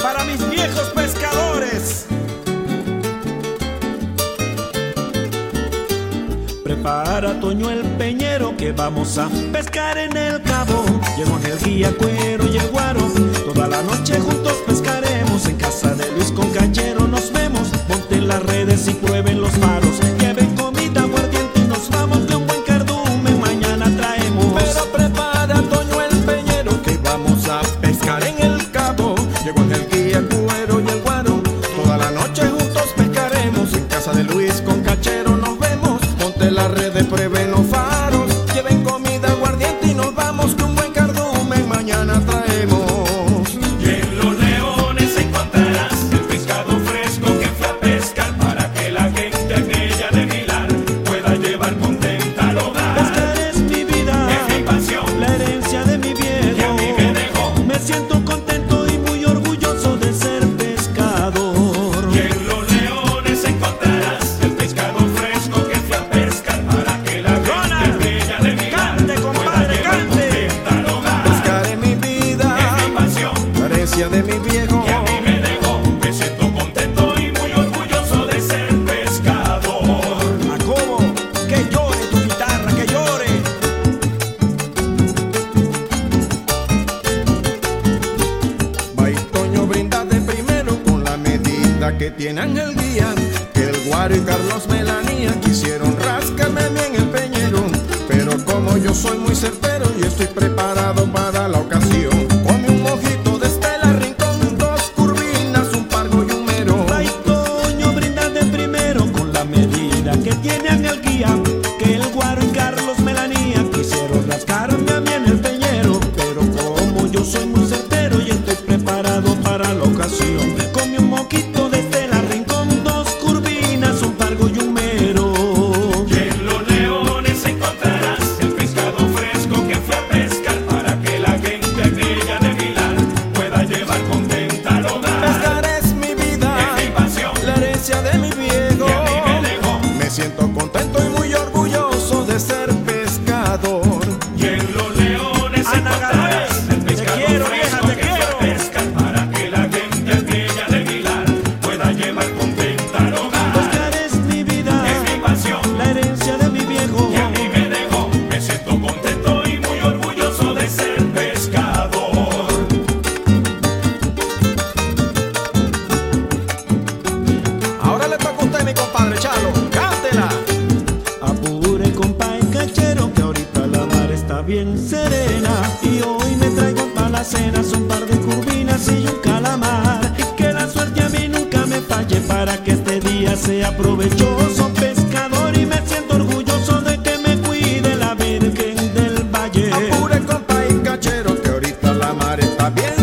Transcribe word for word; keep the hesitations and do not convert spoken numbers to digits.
para mis viejos pescadores. Prepara, Toño, el peñero, que vamos a pescar en el cabo. Llevo el guía, Cuero y el Guaro, toda la noche juntos pescaremos. En casa de Luis con Cachero nos vemos. Monten las redes y prueben los faros. Lleven comida, aguardiente y nos vamos, de un buen cardumen mañana traemos. Pero prepara, Toño, el peñero, que vamos a pescar en el cabo. Llegó el guía, el Cuero y el Guaro, toda la noche juntos pescaremos. En casa de Luis con Cachero nos vemos. Monte la red, prueben los faros. Lleven comida, aguardiente y nos vamos, que un buen cardumen mañana traemos. Y en Los Leones encontrarás el pescado fresco que fue a pescar, para que la gente aquella de Vilar pueda llevar contenta al hogar. Pescar es mi vida, Es mi pasión, la herencia de mi viejo, que a mí me dejó. Me siento contento y muy orgulloso de ser pescador. Y en Los Leones encontrarás el pescado fresco que fue a pescar, para que la gente aquella de Vilar Cante, pueda compadre, llevar cante. contenta al hogar. Pescar es mi vida, Es mi pasión, la herencia de mi viejo. que a mí me dejó. Me siento contento y muy orgulloso de ser pescador. Jacobo, que llore tu guitarra, que llore. Va y Toño, brinda de primero con la medida que tiene Ángel Guía, que el Guaro y Carlos Melanía quisieron rascarme bien el peñero. Pero como yo soy muy certero y estoy preparado para la ocasión, come un mojito de Estela Rincón, dos curvinas, un pargo y un mero. Ay, Toño, brinda de primero con la medida que tiene Ángel Guía, que el Guaro y Carlos Melanía quisieron rascarme a mí en el peñero. Pero como yo soy muy certero y estoy preparado para la ocasión, come un moquito de Estela Rincón, dos curvinas, un pargo y un mero. Y en Los Leones encontrarás el pescado fresco que fue a pescar, para que la gente aquella de Vilar pueda llevar contenta al hogar. Pescar es mi vida, Es mi pasión, la herencia de mi viejo. que a mí me dejó. Me siento contento y muy orgulloso de ser pescador. Y en Los Leones Ana encontrarás Gabriel, el pescado te quiero, fresco vieja, te que fue a quiero. pescar, para que la gente aquella de Vilar pueda llevar contenta al hogar. Pescar es mi vida, Es mi pasión, la herencia de mi viejo. que a mí me dejó. Me siento contento y muy orgulloso de ser pescador. Ahora le toca a usted, mi compadre Chalo, cántela. Apure, compa y Cachero, que ahorita la mar está bien serena. Y hoy me traigo para la cena un par de curvinas y un calamar. Y que la suerte a mí nunca me falle, para que este día sea provechoso. Pescador, y me siento orgulloso de que me cuide la Virgen del Valle. Apure, compa y Cachero, que ahorita la mar está bien